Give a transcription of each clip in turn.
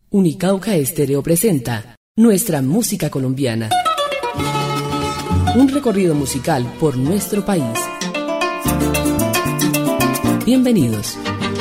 Unicauca Estéreo presenta Nuestra Música Colombiana. Un recorrido musical por nuestro país. Bienvenidos.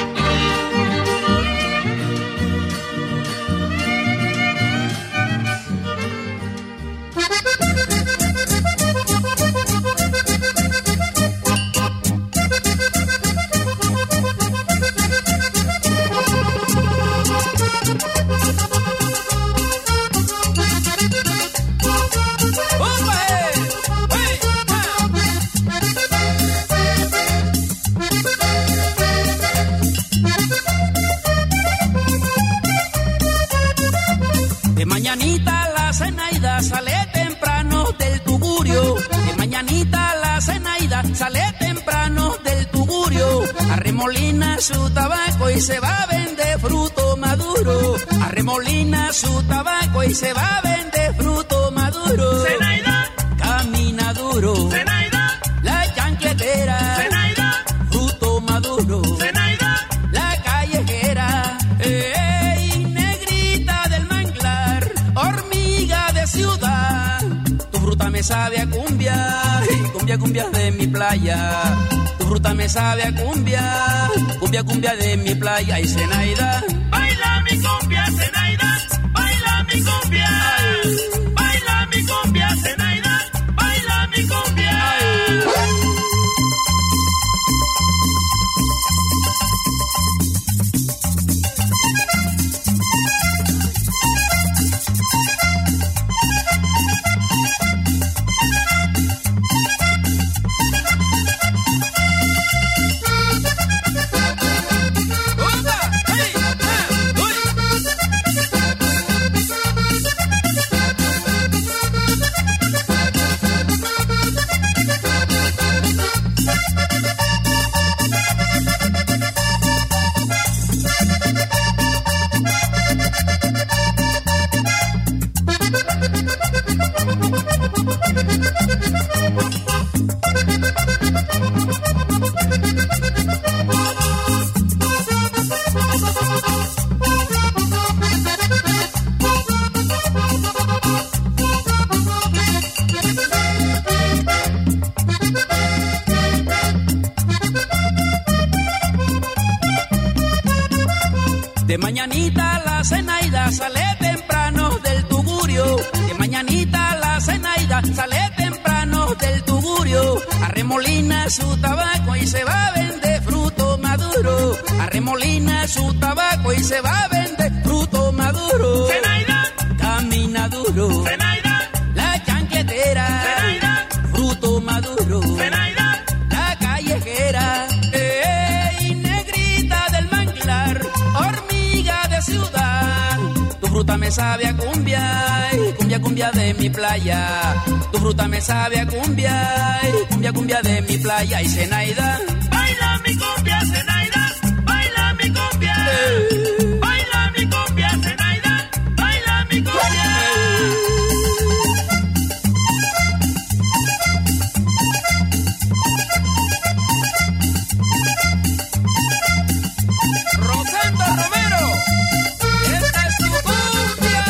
Sale temprano del tugurio, arremolina su tabaco y se va a vender fruto maduro. Arremolina su tabaco y se va a vender fruto maduro. Zenaida, camina duro. Zenaida, la chancletera. Zenaida, fruto maduro. Zenaida, la callejera. ¡Ey, negrita del manglar, hormiga de ciudad! Tu fruta me sabe a cumbia, cumbia, cumbia de mi playa. Tu fruta me sabe a cumbia, cumbia, cumbia de mi playa. Y Zenaida, baila mi cumbia, Zenaida, baila mi cumbia. Baila mi cumbia, Zenaida, baila mi cumbia. De mañanita la Zenaida sale temprano del tugurio. De mañanita la Zenaida sale temprano del tugurio. Arremolina su tabaco y se va a vender fruto maduro. Arremolina su tabaco y se va a vender fruto maduro. Zenaida, camina duro. Zenaida, la chancletera. Zenaida, fruto maduro. Zenaida, la callejera. ¡Ey, negrita del manglar, hormiga de ciudad! Tu fruta me sabe a cumbia, cumbia, cumbia de mi playa. Tu fruta me sabe a cumbia, cumbia, cumbia de mi playa. Y Zenaida, baila mi cumbia, Zenaida, baila mi cumbia. Baila mi cumbia, Zenaida, baila mi cumbia. Rosendo Romero, esta es tu cumbia.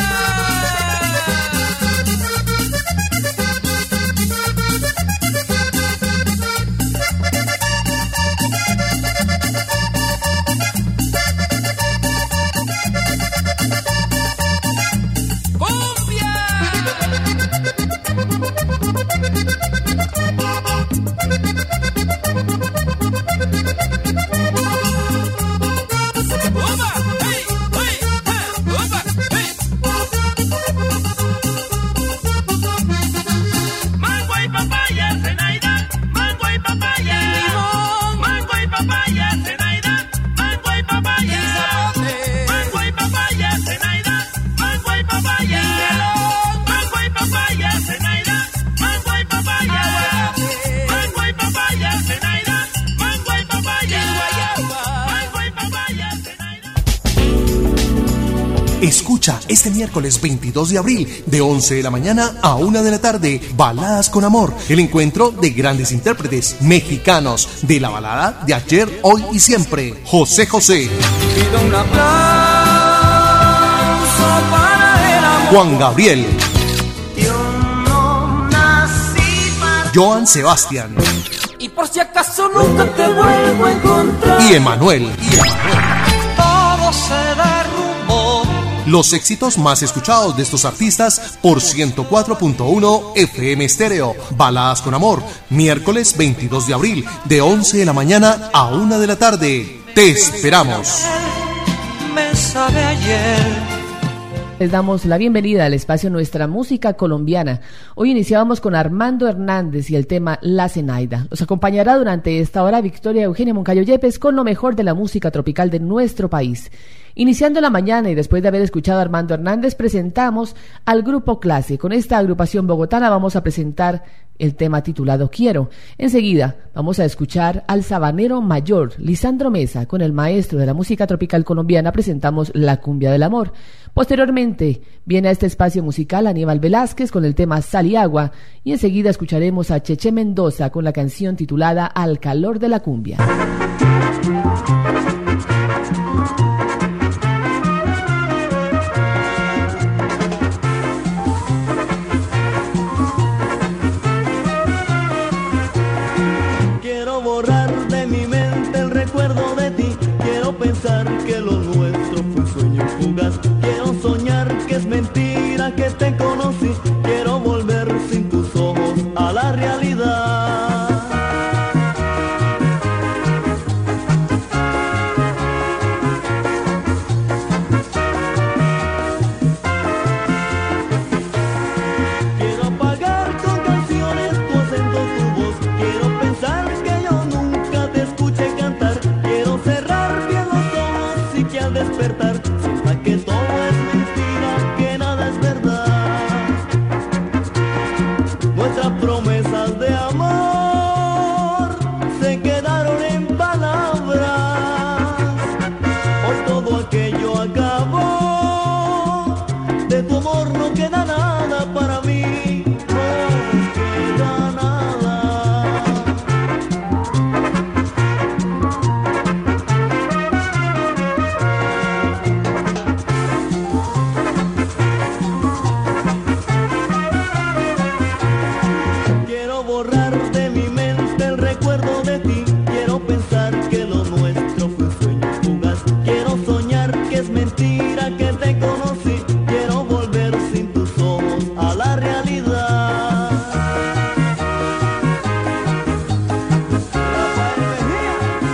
Escucha este miércoles 22 de abril de 11 de la mañana a 1 de la tarde Baladas con Amor, el encuentro de grandes intérpretes mexicanos de la balada de ayer, hoy y siempre. José José. Pido un aplauso Juan Gabriel, Joan Sebastián Y por si acaso nunca te vuelvo a encontrar. y Emanuel. Todo se derrumbó. Los éxitos más escuchados de estos artistas por 104.1 FM Estéreo. Baladas con Amor, miércoles 22 de abril, de 11 de la mañana a 1 de la tarde. Te esperamos. Me sabe ayer. Les damos la bienvenida al espacio Nuestra Música Colombiana. Hoy iniciábamos con Armando Hernández y el tema La Zenaida. Los acompañará durante esta hora Victoria Eugenia Moncayo Yepes con lo mejor de la música tropical de nuestro país. Iniciando la mañana y después de haber escuchado a Armando Hernández, presentamos al Grupo Clase. Con esta agrupación bogotana vamos a presentar el tema titulado Quiero. Enseguida vamos a escuchar al sabanero mayor Lisandro Mesa. Con el maestro de la música tropical colombiana presentamos La Cumbia del Amor. Posteriormente viene a este espacio musical Aníbal Velázquez con el tema Sal y Agua, y enseguida escucharemos a Cheche Mendoza con la canción titulada Al Calor de la Cumbia. Quiero borrar de mi mente el recuerdo de ti. Quiero pensar que lo nuestro fue un sueño fugaz. Quiero soñar que es mentira que te conocí. Quiero volver sin tus ojos a la realidad. Quiero apagar con canciones tu acento, tu voz. Quiero pensar que yo nunca te escuché cantar. Quiero cerrar bien los ojos y que al despertar sienta que todo es mentira, que nada es verdad. Nuestras promesas de amor se quedaron en palabras. Hoy todo aquello acabó. De tu amor no queda nada para mí. No queda nada. Quiero borrar de mi mente el recuerdo de ti. Quiero pensar que lo nuestro fue un sueño fugaz. Quiero soñar que es mentira que te conocí. Quiero volver sin tus ojos a la realidad. Rafael Mejía.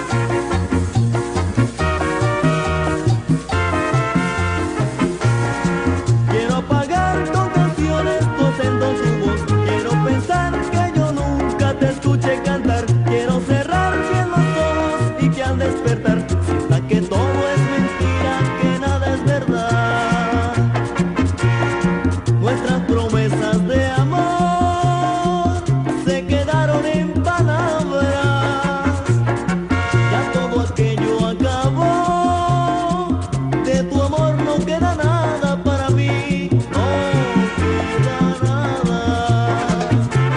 Quiero apagar con canciones tu acento, tu voz. Quiero pensar que yo nunca te escuché cantar. Quiero cerrar bien los ojos y que al despertar sienta que todo es mentira, que nada es verdad. Nuestras promesas de amor se quedaron en palabras. Ya todo aquello acabó. De tu amor no queda nada para mí. No queda nada.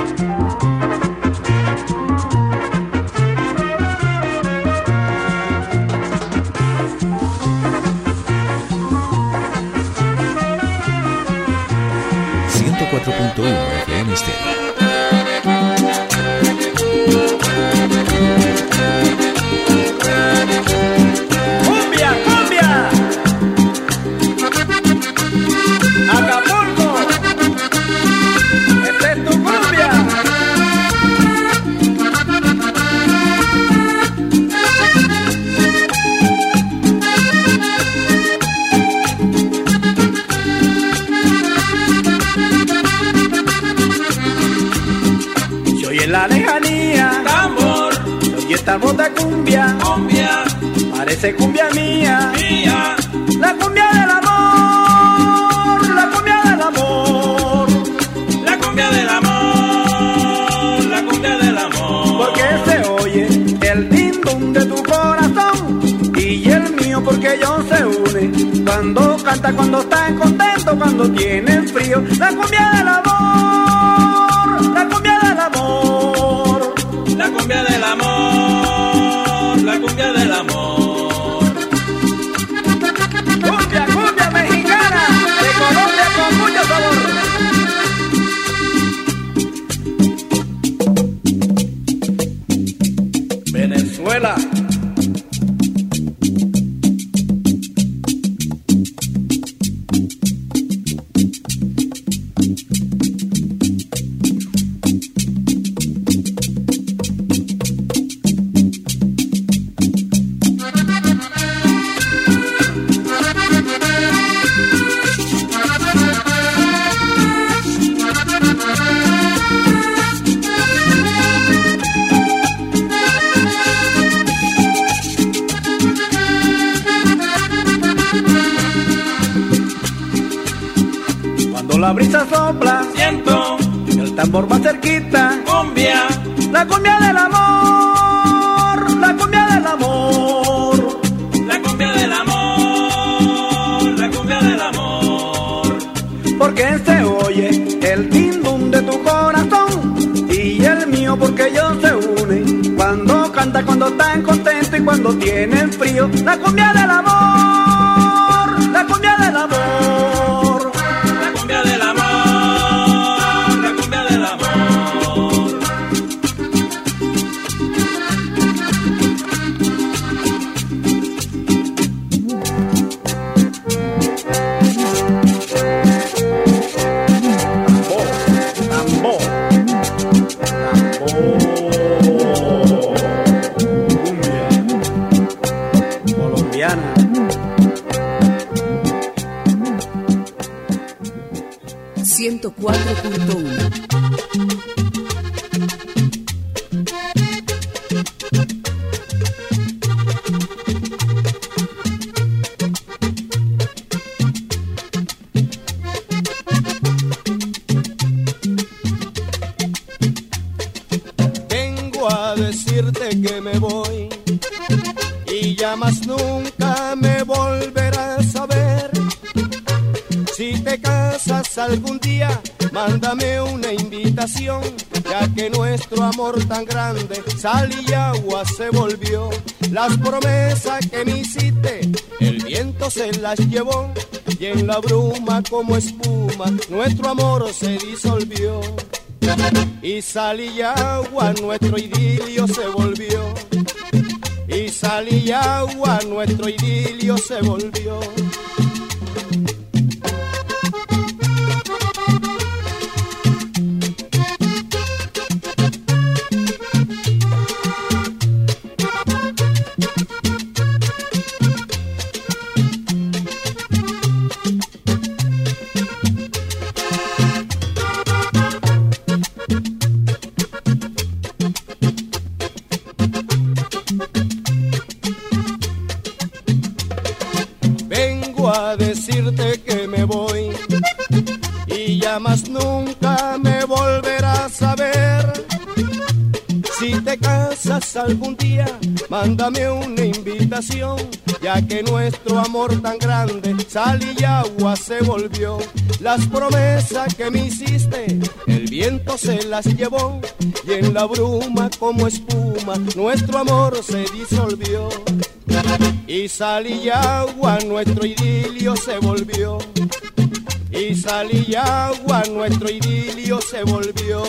FM Estéreo. ¡Cumbia, cumbia! ¡Acapulco! ¡Esta es tu cumbia! Se oye en la lejanía tambor, se oye esta bota cumbia, cumbia, parece cumbia mía, mía, la cumbia del amor, la cumbia del amor, la cumbia del amor, la cumbia del amor, porque se oye el din dum de tu corazón y el mío porque ellos se unen cuando canta, cuando están contentos, cuando tienen frío, la cumbia del amor, la cumbia del amor, la cumbia del amor, la cumbia del amor. Cumbia, cumbia mexicana, de Colombia con mucha la brisa sopla, siento el tambor va cerquita, cumbia, la cumbia del amor, la cumbia del amor, la cumbia del amor, la cumbia del amor. porque se oye el tindum de tu corazón y el mío porque ellos se unen cuando canta, cuando están contentos y cuando tienen frío. La cumbia del amor, la cumbia del amor, la cumbia del amor, la cumbia del amor. cumbia colombiana. Vengo a decirte que me voy y ya más nunca me volverás a ver. Si te casas algún día, mándame una invitación, ya que nuestro amor tan grande sal y agua se volvió. Las promesas que me hiciste, el viento se las llevó, y en la bruma como espuma nuestro amor se disolvió. Y sal y agua nuestro idilio se volvió, y sal y agua nuestro idilio se volvió. A decirte que me voy y ya más nunca me volverás a ver. Si te casas algún día, mándame una invitación, ya que nuestro amor tan grande sal y agua se volvió. Las promesas que me hiciste, el viento se las llevó, y en la bruma como espuma nuestro amor se disolvió. Y sal y agua nuestro idilio se volvió, y sal y agua nuestro idilio se volvió.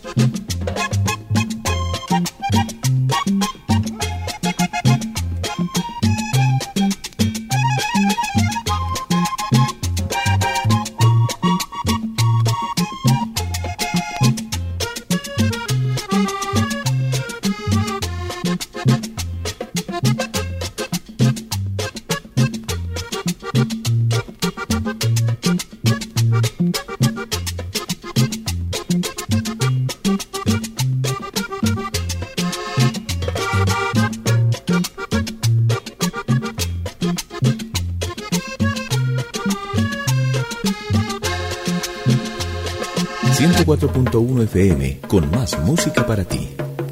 104.1 FM, con más música para ti.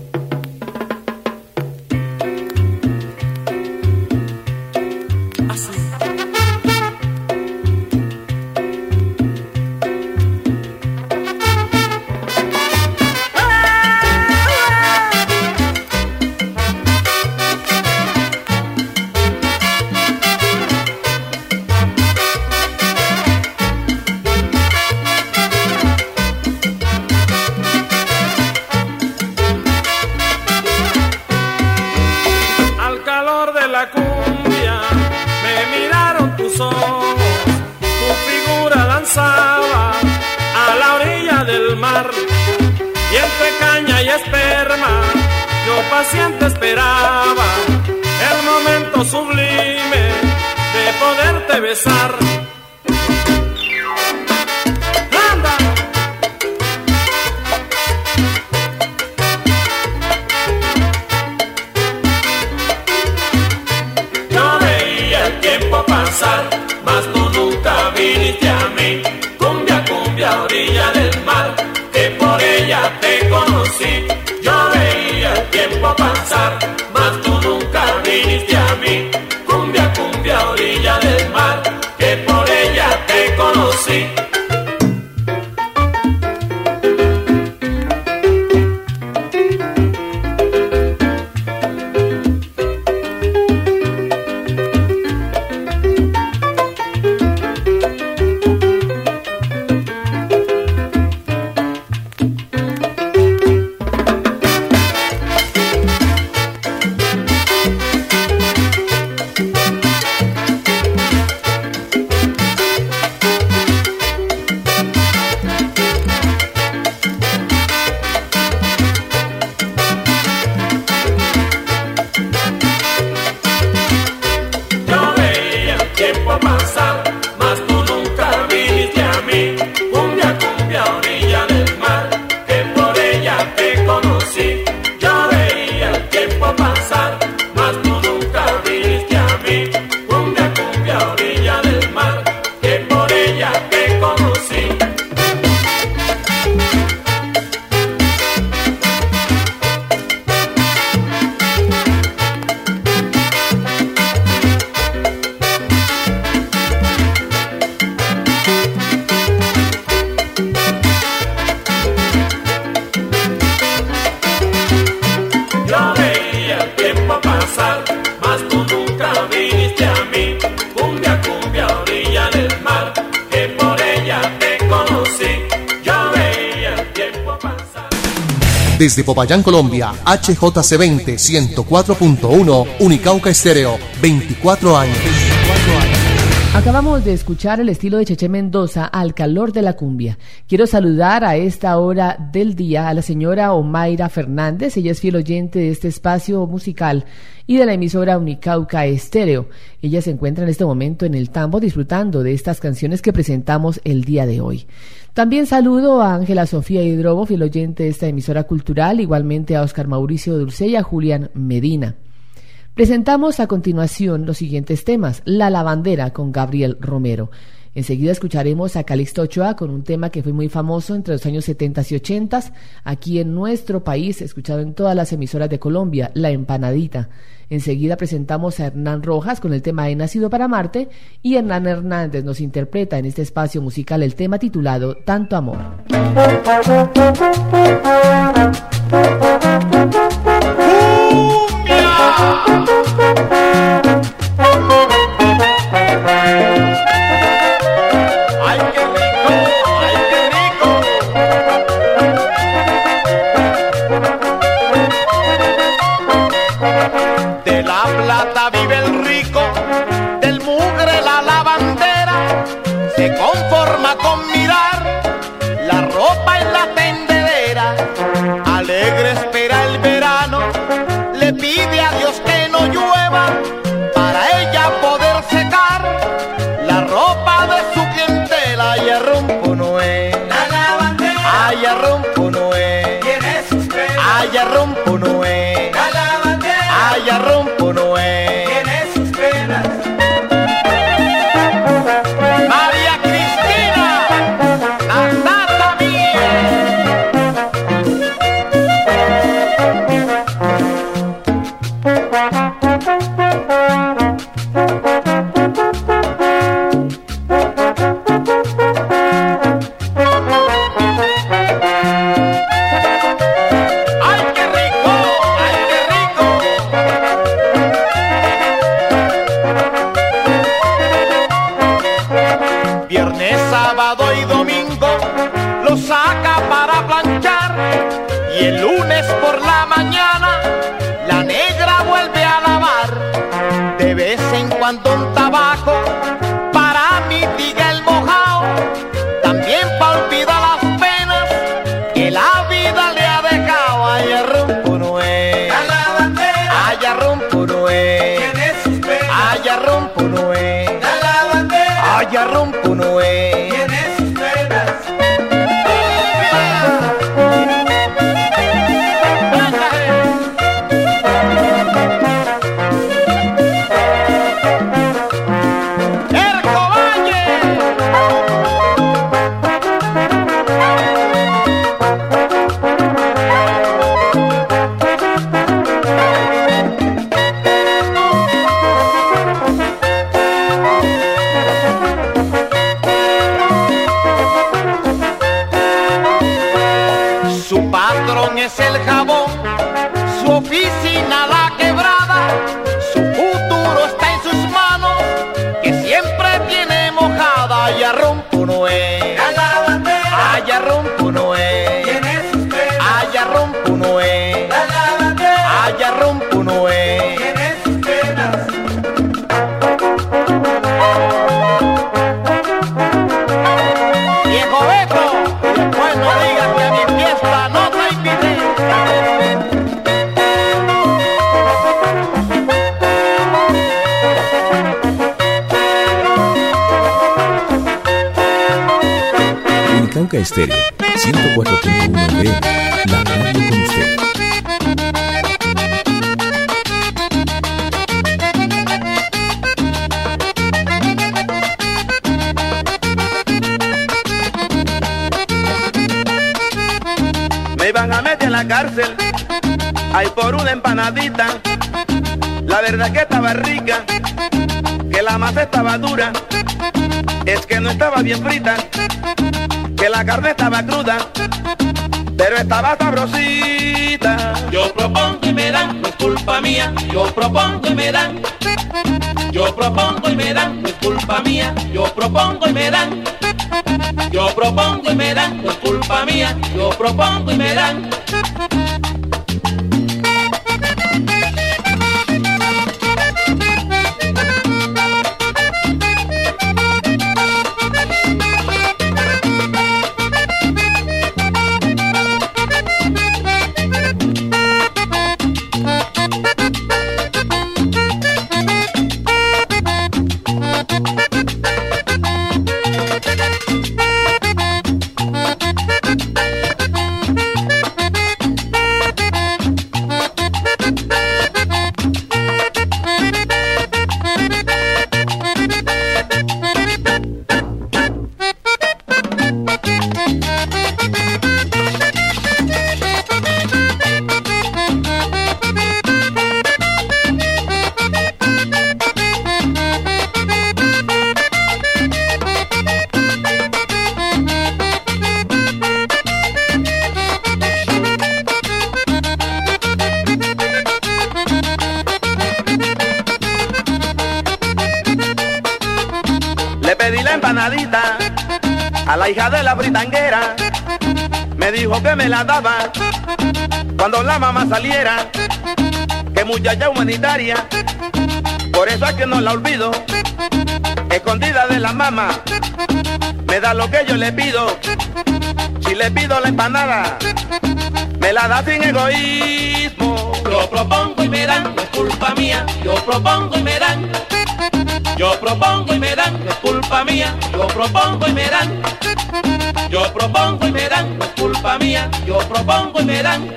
Paciente esperaba el momento sublime de poderte besar. ¡Anda! Yo veía el tiempo pasar, mas tú nunca viniste a mí. Cumbia, cumbia. conocí. Desde Popayán, Colombia, HJC20 104.1 Unicauca Estéreo, 24 años. Acabamos de escuchar el estilo de Cheche Mendoza al calor de la cumbia. Quiero saludar a esta hora del día a la señora Omaira Fernández. Ella es fiel oyente de este espacio musical y de la emisora Unicauca Estéreo. Ella se encuentra en este momento en el tambo disfrutando de estas canciones que presentamos el día de hoy. También saludo a Ángela Sofía Hidrobo, fiel oyente de esta emisora cultural, igualmente a Oscar Mauricio Dulce y a Julián Medina. Presentamos a continuación los siguientes temas: La Lavandera con Gabriel Romero. Enseguida escucharemos a Calixto Ochoa con un tema que fue muy famoso entre los años 70 y 80 aquí en nuestro país, escuchado en todas las emisoras de Colombia, La Empanadita. Enseguida presentamos a Hernán Rojas con el tema He nacido para Marte, y Hernán Hernández nos interpreta en este espacio musical el tema titulado Tanto Amor. ¡Ay, qué rico! ¡Ay, qué rico! De la plata vive el rico, del mugre la lavandera, se conforma con mirar la ropa en la tendedera. Alegre espera el verano, le pide a Dios que no llueva para ella poder secar la ropa de su clientela. Ay, rompo Noé, La lavandera, ay, rompo Noé, tiene sus penas. ay, rompo Noé, La lavandera, ay, rompo Noé. tiene sus penas. María Cristina, la tata mía. ¡Ay, qué rico! ¡Ay, qué rico! Viernes, sábado y domingo lo saca para planchar, y el lunes por la mañana la negra vuelve a lavar. De vez en cuando un tabaco para mitigar el mojao, también para olvidar las penas que la vida le ha dejado. Ay, rompo Noé, La lavandera, ay, rompo Noé, tiene sus penas. ay, rompo Noé, La lavandera, ay, rompo Noé. tiene sus penas. ¡Erco Valle! es el jabón, su oficina la quebrada, su futuro está en sus manos, que siempre tiene mojada. Allá rompo no es, allá rompo no es, allá rompo no es, allá rompo no es. Viejo Beto, después no digas que a mi fiesta no te invité. Unicauca Estéreo, 104.1 FM, la radio con usted. Me iban a meter en la cárcel, ay, por una empanadita. La verdad que estaba rica, que la masa estaba dura, es que no estaba bien frita, que la carne estaba cruda, pero estaba sabrosita. Yo propongo y me dan, no es culpa mía. Yo propongo y me dan. Yo propongo y me dan, no es culpa mía. Yo propongo y me dan. Yo propongo y me dan, no es culpa mía. Yo propongo y me dan. A la hija de la fritanguera me dijo que me la daba cuando la mamá saliera, que muchacha humanitaria, por eso es que no la olvido, escondida de la mamá, me da lo que yo le pido. Si le pido la empanada, me la da sin egoísmo. Yo propongo y me dan, no es culpa mía. Yo propongo y me dan. Yo propongo y me dan, no es culpa mía. Yo propongo y me dan. Yo propongo y me dan, no es culpa mía. Yo propongo y me dan.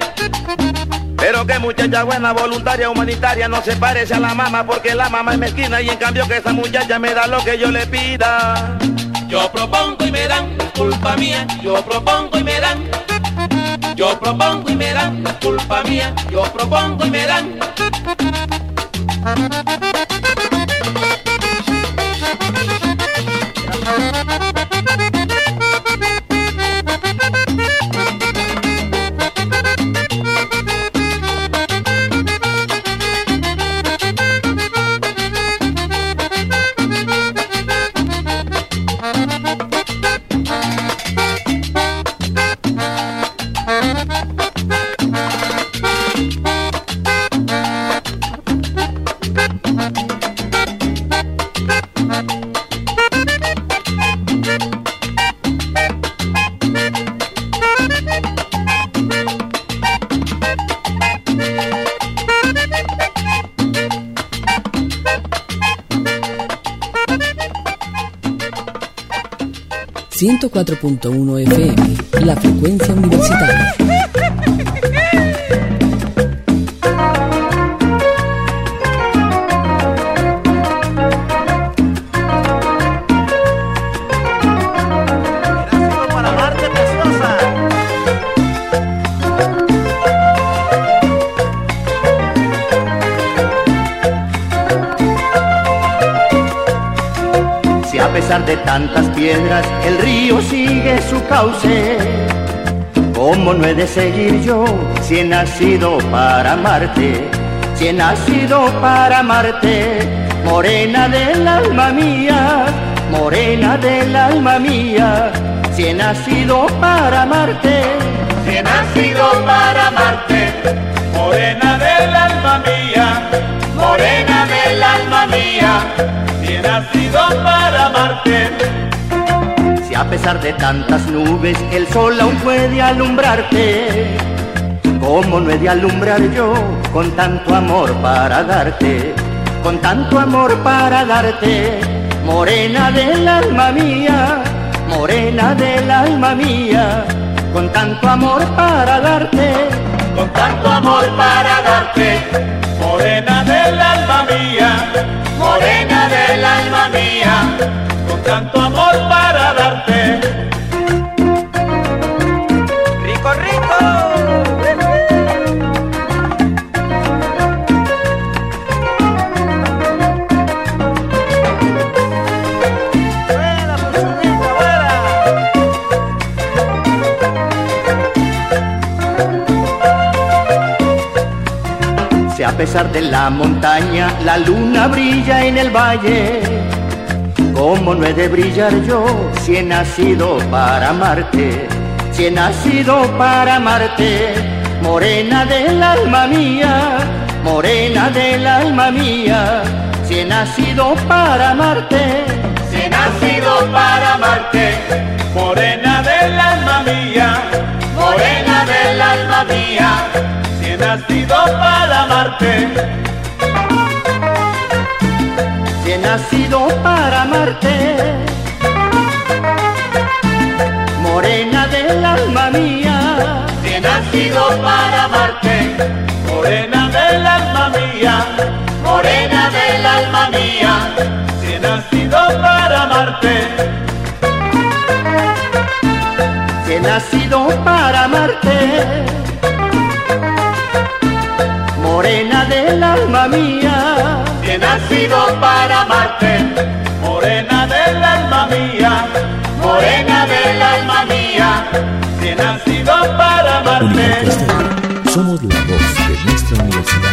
Pero que muchacha buena, voluntaria, humanitaria, no se parece a la mamá, porque la mamá es mezquina y en cambio que esa muchacha me da lo que yo le pida. Yo propongo y me dan, no es culpa mía. Yo propongo y me dan. Yo propongo y me dan, no es culpa mía. Yo propongo y me dan. ...104.1 FM... ...la frecuencia universitaria. A pesar de tantas piedras, el río sigue su cauce. ¿Cómo no he de seguir yo si he nacido para amarte? Si he nacido para amarte, morena del alma mía, morena del alma mía. Si he nacido para amarte, si he nacido para amarte, morena del alma mía, morena del alma mía. Si he nacido para amarte. Si a pesar de tantas nubes el sol aún puede alumbrarte, ¿cómo no he de alumbrar yo con tanto amor para darte? Con tanto amor para darte, morena del alma mía, morena del alma mía. Con tanto amor para darte, con tanto amor para darte, morena del alma mía, morena del alma mía. Con tanto amor para darte. Rico, rico. Si a pesar de la montaña la luna brilla en el valle, ¿cómo no he de brillar yo si he nacido para amarte? Si he nacido para amarte, morena del alma mía, morena del alma mía. Si he nacido para amarte, si he nacido para amarte, morena del alma mía, morena del alma mía. Si he nacido para amarte, si he nacido para amarte, morena del alma mía. Si he nacido para amarte, morena del alma mía, morena del alma mía. Si he nacido para amarte, si he nacido para amarte, morena del alma mía. Si he nacido para amarte, morena del alma mía, morena del alma mía. Si he nacido para amarte. Unicanca Estéreo. Somos la voz de nuestra universidad.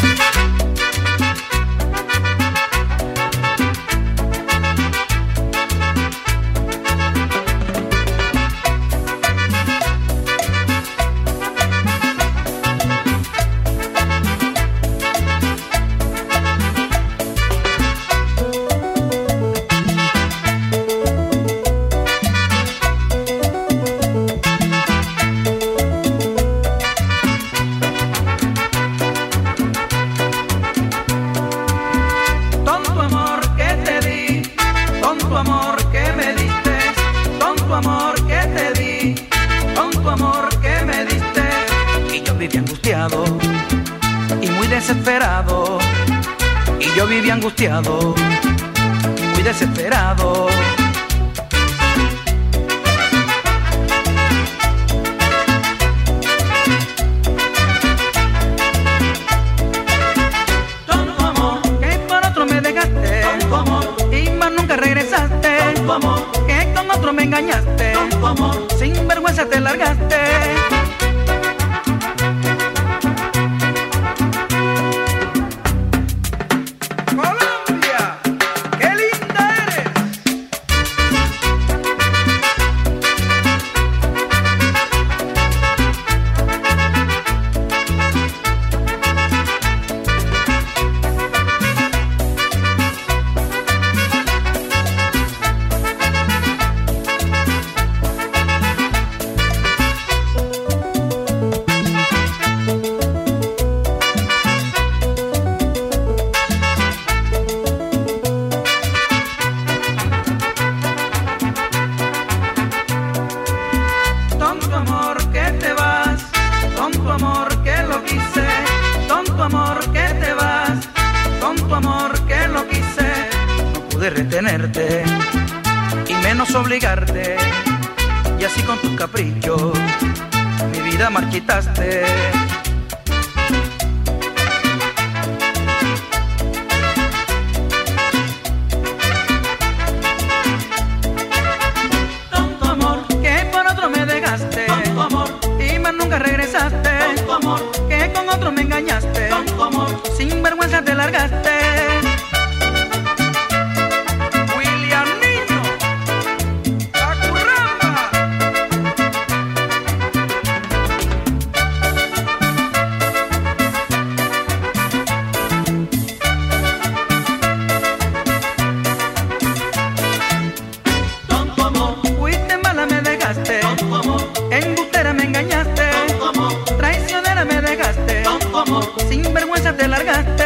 Angustiado y muy desesperado. Tonto amor, que por otro me dejaste, tonto amor, y más nunca regresaste, tonto amor, que con otro me engañaste, tonto amor, sin vergüenza te largaste. Retenerte y menos obligarte, y así con tus caprichos mi vida marchitaste. Tonto amor, que por otro me dejaste, tonto amor, y más vergüenza te largaste. William Niño, Acurramba. Tonto amor, Fuiste mala, me dejaste. tonto amor, Embustera me engañaste. tonto amor, Traicionera me dejaste. tonto amor. Sin vergüenza te largaste.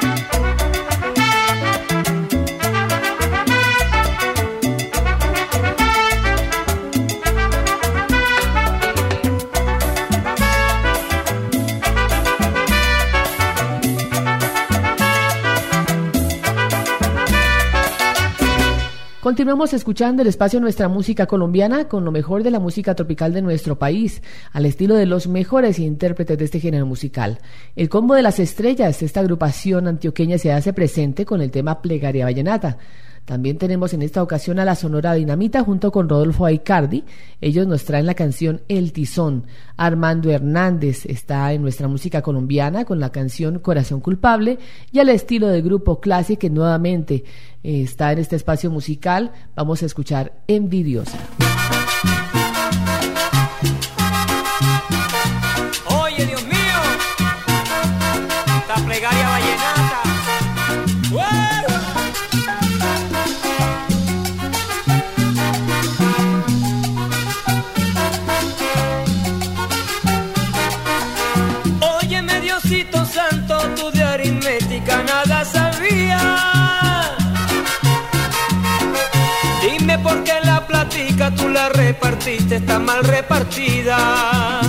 Continuamos escuchando el espacio Nuestra Música Colombiana con lo mejor de la música tropical de nuestro país, al estilo de los mejores intérpretes de este género musical. El Combo de las Estrellas, esta agrupación antioqueña, se hace presente con el tema Plegaria Vallenata. También tenemos en esta ocasión a la Sonora Dinamita junto con Rodolfo Aicardi. Ellos nos traen la canción El Tizón. Armando Hernández está en Nuestra Música Colombiana con la canción Corazón Culpable, y al estilo del grupo Classic, que nuevamente está en este espacio musical, vamos a escuchar Envidiosa. Oye, Dios mío, esta plegaria vallenata. Óyeme, Diosito Santo, tú de aritmética nada sabías. Dime por qué la platica tú la repartiste, está mal repartida.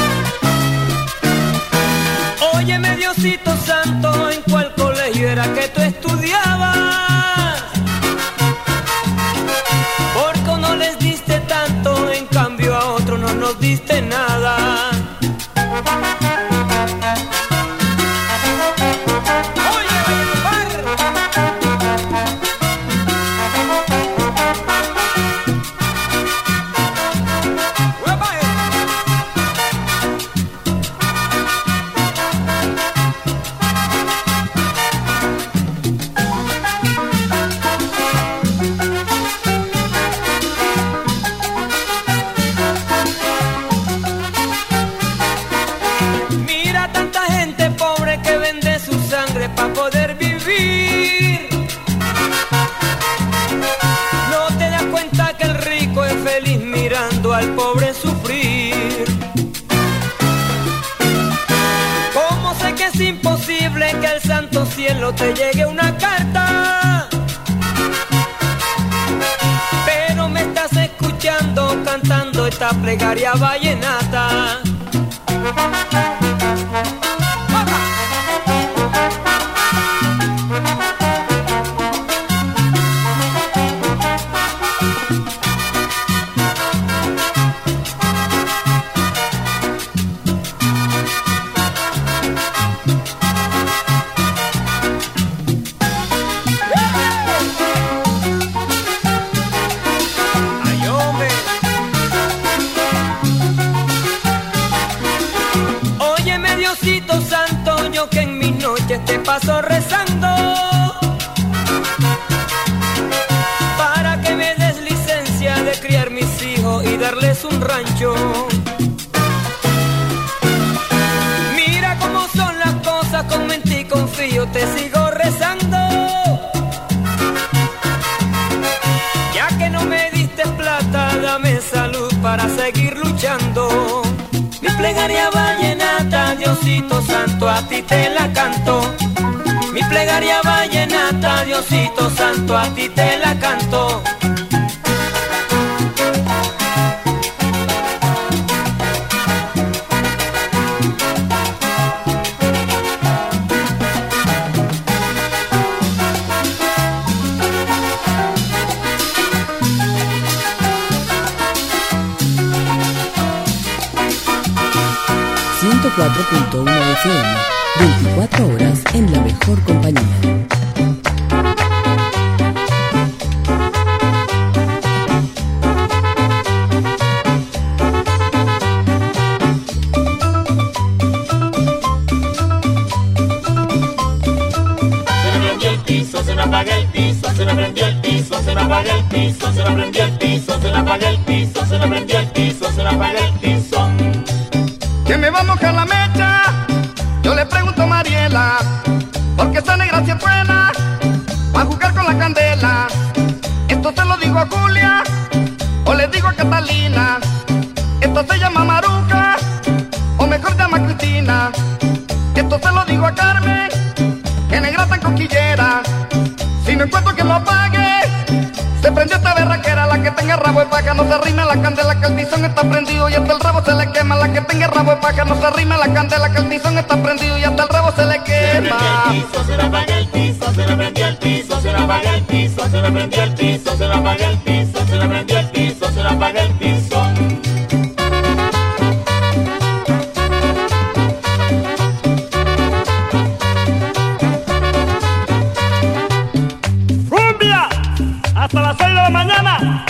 Óyeme, Diosito Santo, ¿en cuál colegio era que tú estudiabas? Porque uno les diste tanto, en cambio a otro no nos diste nada. Para poder vivir, no te das cuenta que el rico es feliz mirando al pobre sufrir. ¿Cómo sé que es imposible que al santo cielo te llegue una carta? Pero me estás escuchando cantando esta plegaria vallenata. Te paso rezando para que me des licencia de criar mis hijos y darles un rancho. Mira cómo son las cosas, con mente y confío te sigo rezando. Ya que no me diste plata, dame salud para seguir luchando. Mi plegaria vallenata, Diosito Santo, a ti te la canto. Mi plegaria vallenata, Diosito Santo, a ti te la canto. .1 FM, 24 horas en la mejor compañía. apagué el piso, se le prendió el piso, se le apagué el piso, se le prendió el piso, se le apagué el piso. ¿Quién me va a mojar la mecha? Yo le pregunto a Mariela, porque esta negra si es buena, va a jugar con la candela. Esto se lo digo a Julia, o le digo a Catalina. Esto se llama Maruca, o mejor llama Cristina. Esto se lo digo a Carmen, que negra tan coquillera. Si no encuentro quien lo apague, se prendió esta berraquera. La que tenga rabo de paja no se arrime a la candela, que el tizón está prendido y hasta el rabo se le quema. La que tenga rabo de paja no se arrime a la candela, que el tizón está prendido y hasta el rabo se le quema. Se le apaga el piso, se le prendió el piso, se le apaga el piso, se le prendió el piso, se le apaga el piso, se le prendió el piso, se le apaga el piso. Hasta las 6 de la mañana.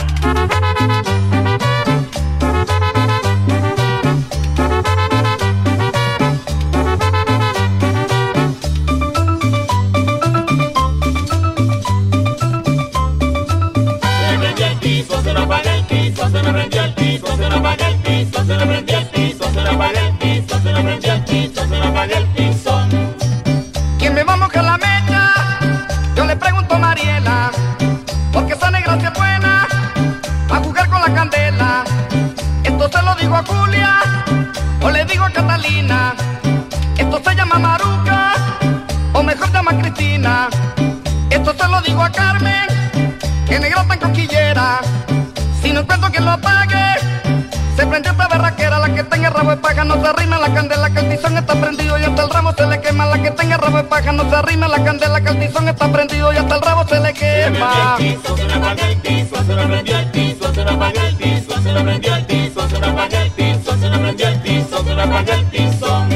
Se le prendió el piso, se le apaga el piso, se le prendió el piso, se le apaga el piso, se le prendió el piso, se le apaga el piso, se le prendió el piso, se le apaga el piso. ¿Quién me va a mojar la mecha? Yo le pregunto a Mariela, porque esa negra si es buena, a jugar con la candela. Esto se lo digo a Julia, o le digo a Catalina. Esto se llama Maruca, o mejor llama Cristina. Esto se lo digo a Carmen, que negra tan coquillera. Si no encuentro quien lo apague, se prendió esta berraquera. La que tenga rabo de paja no se arrime a la candela, que el tizón está prendido y hasta el rabo se le quema. La que tenga rabo de paja no se arrime a la candela, que el tizón está prendido y hasta el rabo se le quema. Se le apaga el piso, se le prendió el piso, se le apaga el piso, se le prendió el piso, se le apaga el piso, se le prendió el piso, se le apaga el piso.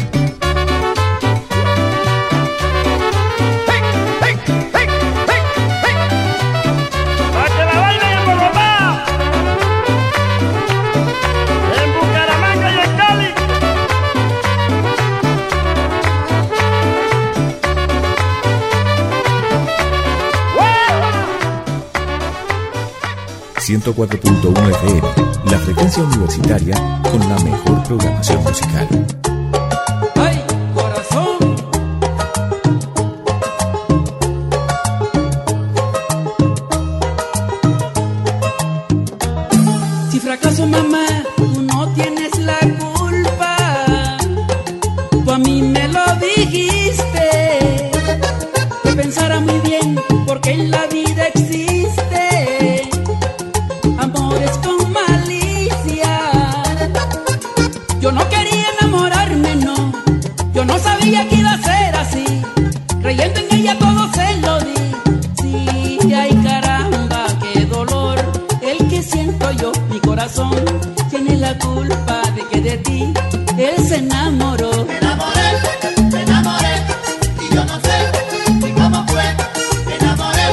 ...104.1 FM... ...la frecuencia universitaria... ...con la mejor programación musical. ¡Ay, corazón! Si fracaso, mamá, tú no tienes la culpa. Tú a mí me lo dijiste. Que pensara muy bien, porque en la vida existe amores con malicia. Yo no quería enamorarme, no. Yo no sabía que iba a ser así. Creyendo en ella todo se lo di. Sí, ay caramba, qué dolor el que siento yo. Mi corazón tiene la culpa de que de ti él se enamoró. Me enamoré, y yo no sé ni cómo fue. Me enamoré,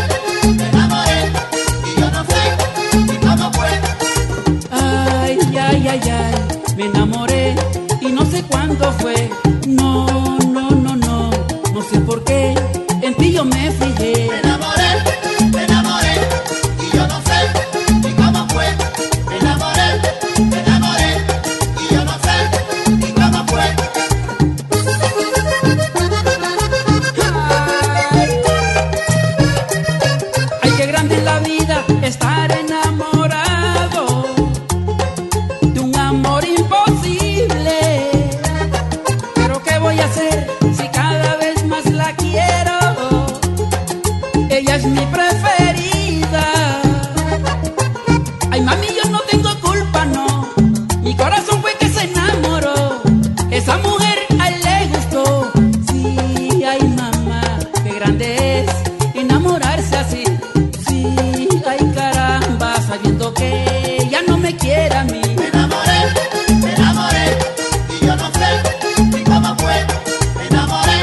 y yo no sé ni cómo fue. Ay, ay, ay, ay, me enamoré y no sé cuándo fue. No, no, no, no, no sé por qué, en ti yo me fijé. Me enamoré, y yo no sé ni cómo fue. Me enamoré, y yo no sé ni cómo fue. Ay, qué grande es la vida estar enamorado de un amor imposible. Pero ¿qué voy a hacer si cada vez más la quiero? Ella es mi preferida. Ay, mami, yo no tengo culpa, no. Mi corazón fue que se enamoró. Esa mujer a él le gustó. Sí, ay, mamá, qué grande es enamorarse así. Sí, ay, caramba, sabiendo que ella no me quiere a mí. Me enamoré, y yo no sé ni cómo fue. Me enamoré,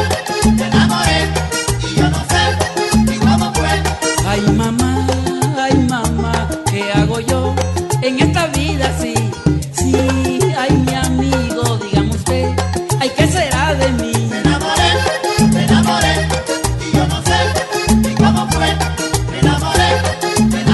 y yo no sé ni cómo fue. Ay, mamá, ¿qué hago yo en esta vida así? Sí, ay, mi amigo, dígame usted, ay, ¿qué será de mí? Me enamoré, y yo no sé ni cómo fue. Me enamoré,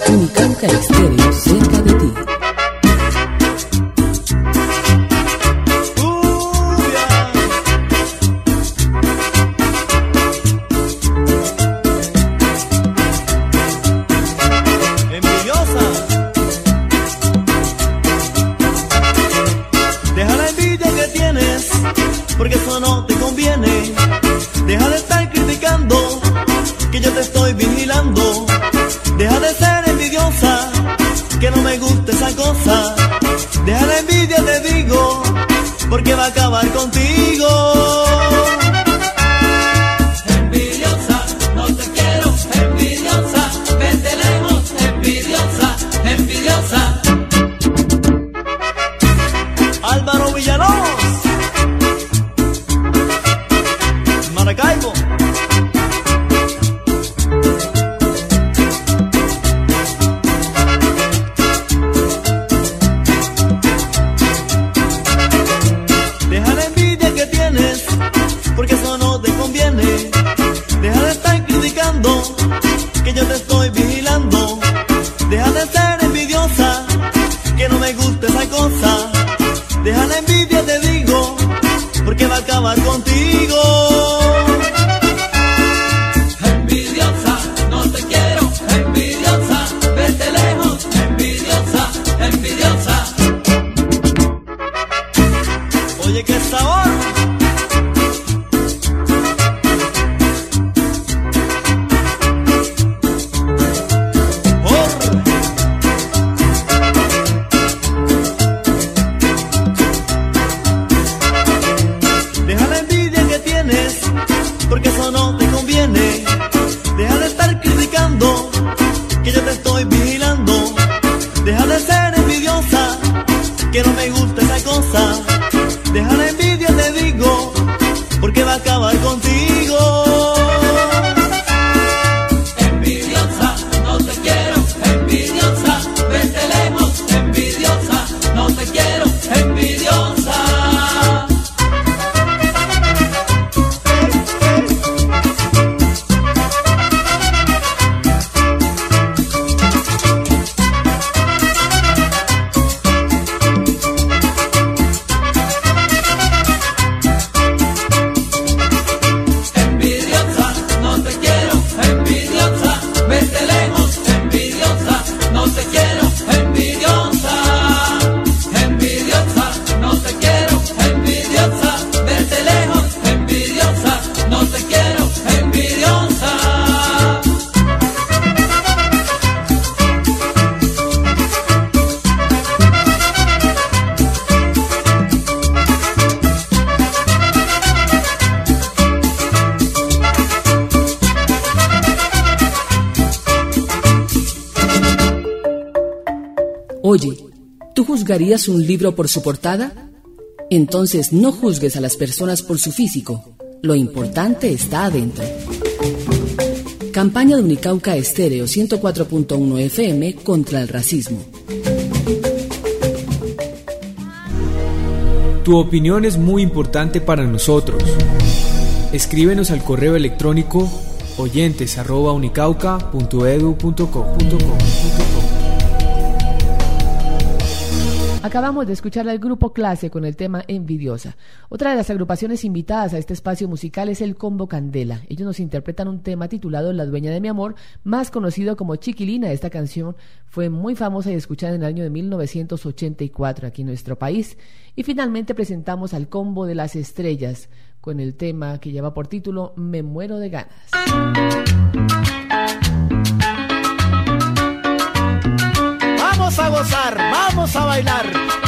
Unicauca Estéreo, cerca de ti. Porque eso no te conviene. Deja de estar criticando, que yo te estoy vigilando. Deja de ser envidiosa, que no me gusta esa cosa. Deja la envidia, te digo, porque va a acabar contigo. Envidiosa, no te quiero, envidiosa, vete lejos, envidiosa, envidiosa. Álvaro Villalobos, Maracaibo. Deja la envidia que tienes, porque eso no te conviene. Deja de estar criticando, que yo te estoy vigilando. Deja de ser envidiosa, que no me gusta esa cosa. Deja la envidia, te digo, porque va a acabar contigo. Envidiosa, no te quiero, envidiosa, vete lejos, envidiosa, envidiosa. Oye, qué sabor. Deja la envidia que tienes, porque eso no te conviene. Deja de estar criticando, que yo te estoy vigilando. Deja de ser envidiosa, que no me gusta esa cosa. Deja la envidia, te digo, porque va a acabar contigo. Envidiosa, no te quiero, envidiosa, vete lejos, envidiosa, no te quiero, envidiosa. Envidiosa, no te quiero, envidiosa, vete lejos, envidiosa, no te quiero, envidiosa. Envidiosa, no te quiero, envidiosa, vete lejos, envidiosa, no te quiero, envidiosa. Oye, ¿tú juzgarías un libro por su portada? Entonces no juzgues a las personas por su físico. Lo importante está adentro. Campaña de Unicauca Estéreo 104.1 FM contra el racismo. Tu opinión es muy importante para nosotros. Escríbenos al correo electrónico oyentes@unicauca.edu.co. Acabamos de escuchar al grupo Clase con el tema Envidiosa. Otra de las agrupaciones invitadas a este espacio musical es el Combo Candela. Ellos nos interpretan un tema titulado La Dueña de mi Amor, más conocido como Chiquilina. Esta canción fue muy famosa y escuchada en el año de 1984 aquí en nuestro país. Y finalmente presentamos al Combo de las Estrellas con el tema que lleva por título Me Muero de Ganas. Vamos a gozar, vamos a bailar.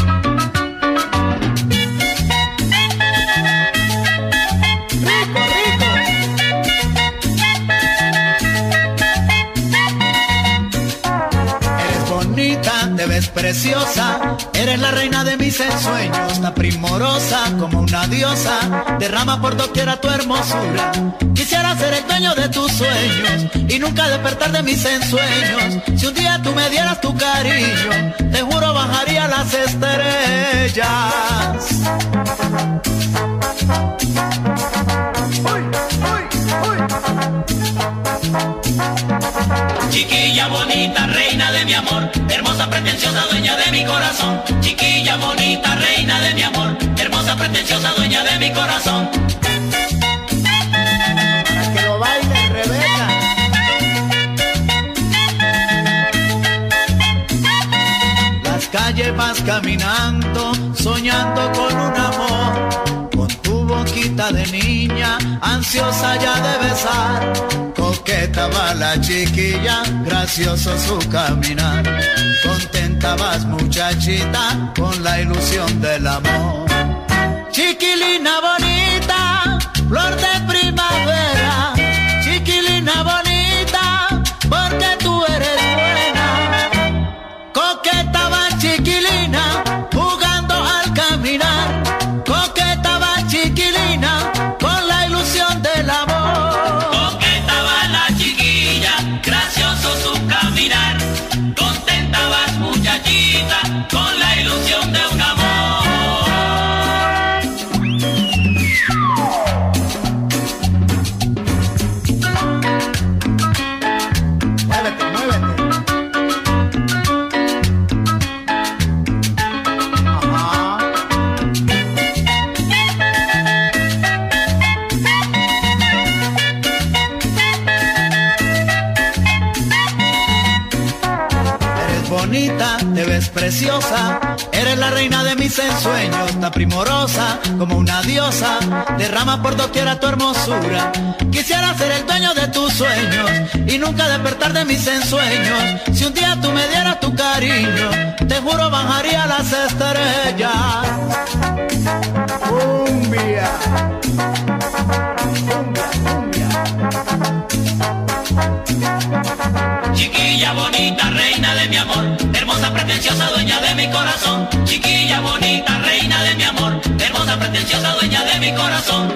Rico, rico. Eres bonita, te ves preciosa. Eres la reina de mis ensueños, tan primorosa como una diosa. Derrama por doquiera tu hermosura. Quisiera ser el dueño de tus sueños y nunca despertar de mis ensueños. Si un día tú me dieras tu cariño, te juro bajaría las estrellas. Uy, uy, uy. Chiquilla bonita, reina de de mi amor, hermosa pretenciosa dueña de mi corazón. Chiquilla bonita, reina de mi amor, hermosa pretenciosa dueña de mi corazón. Para que lo baile Rebeca. Las calles vas caminando, soñando con un amor, con tu boquita de niña, ansiosa ya de besar. Coqueta va la chiquilla, gracioso su caminar. Contenta vas muchachita, con la ilusión del amor. Chiquilina bonita, flor de primavera. Chiquilina bonita, porque tú eres buena. Coqueta va chiquilina, jugando al caminar. Coqueta va chiquilina, con la ilusión del amor. Coqueta va la chiquilla, gracioso su caminar. Contenta vas muchachita, con la ilusión de un amor. Muévete, muévete. Ajá. Eres bonita, te ves preciosa, eres la reina de mis ensueños, tan primorosa como una diosa, derrama por doquiera tu hermosura. Quisiera ser el dueño de tus sueños y nunca despertar de mis ensueños. Si un día tú me dieras tu cariño, te juro bajaría las estrellas. Cumbia. Chiquilla bonita, reina de mi amor, hermosa pretenciosa dueña de mi corazón. Chiquilla bonita, reina de mi amor, hermosa pretenciosa dueña de mi corazón.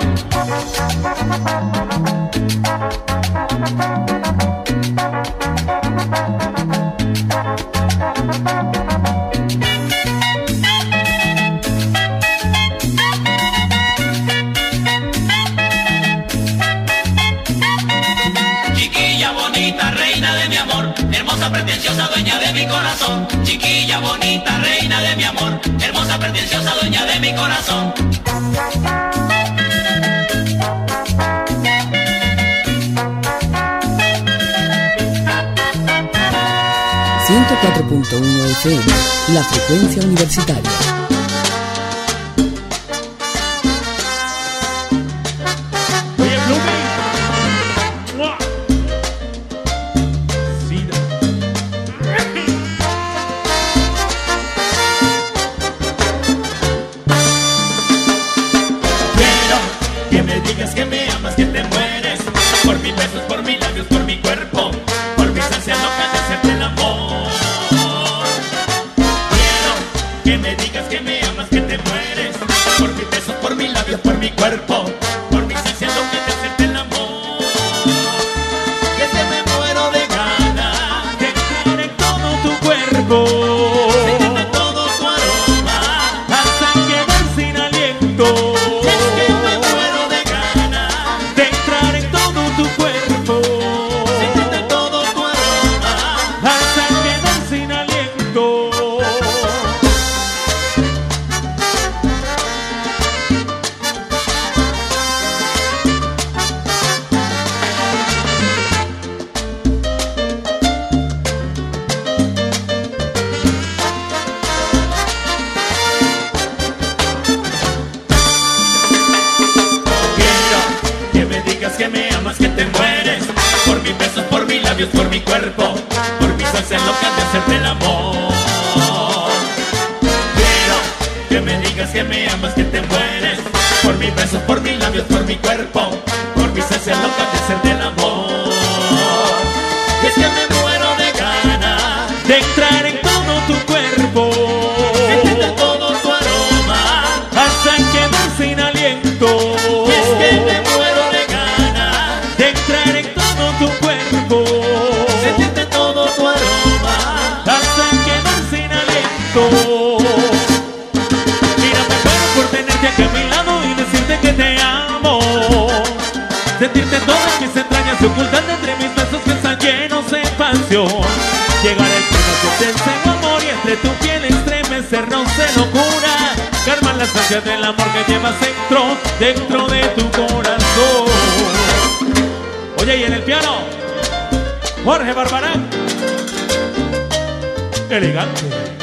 'Hermosa pretenciosa dueña de mi corazón, chiquilla bonita, reina de mi amor, hermosa pretenciosa dueña de mi corazón. 104.1 FM, la frecuencia universitaria. Llegar el Deseo amor y entre tu piel estremecernos de locura. Calman las ansias del amor que llevas dentro de tu corazón. Oye, y en el piano, Jorge Barbarán. Elegante.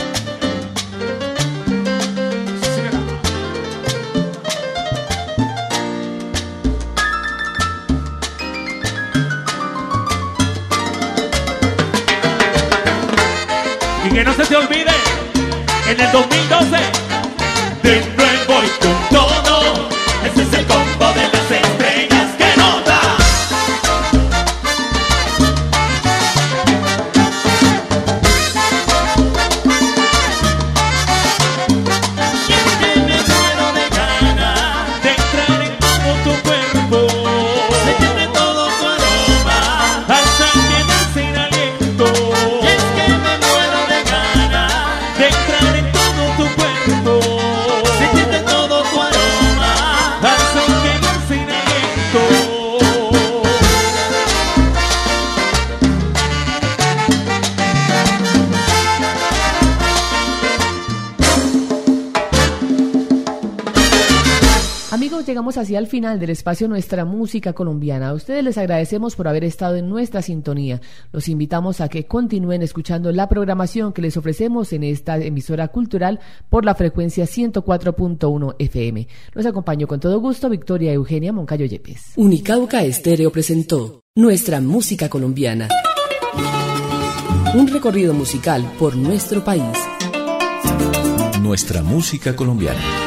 Y que no se te olvide, en el 2012, de nuevo y con todo, ese es el combo de las estrellas que nota. Y es que me muero de ganas de entrar en todo tu cuerpo, sentirme todo tu aroma, hasta quedar sin aliento. Y es que me muero de ganas de entrar en todo tu cuerpo, sentirte todo tu aroma, hasta quedar sin aliento. Amigos, llegamos así al final del espacio Nuestra Música Colombiana. A ustedes les agradecemos por haber estado en nuestra sintonía. Los invitamos a que continúen escuchando la programación que les ofrecemos en esta emisora cultural por la frecuencia 104.1 FM. Los acompaño con todo gusto Victoria Eugenia Moncayo Yepes. Unicauca Estéreo presentó Nuestra Música Colombiana. Un recorrido musical por nuestro país. Nuestra música colombiana.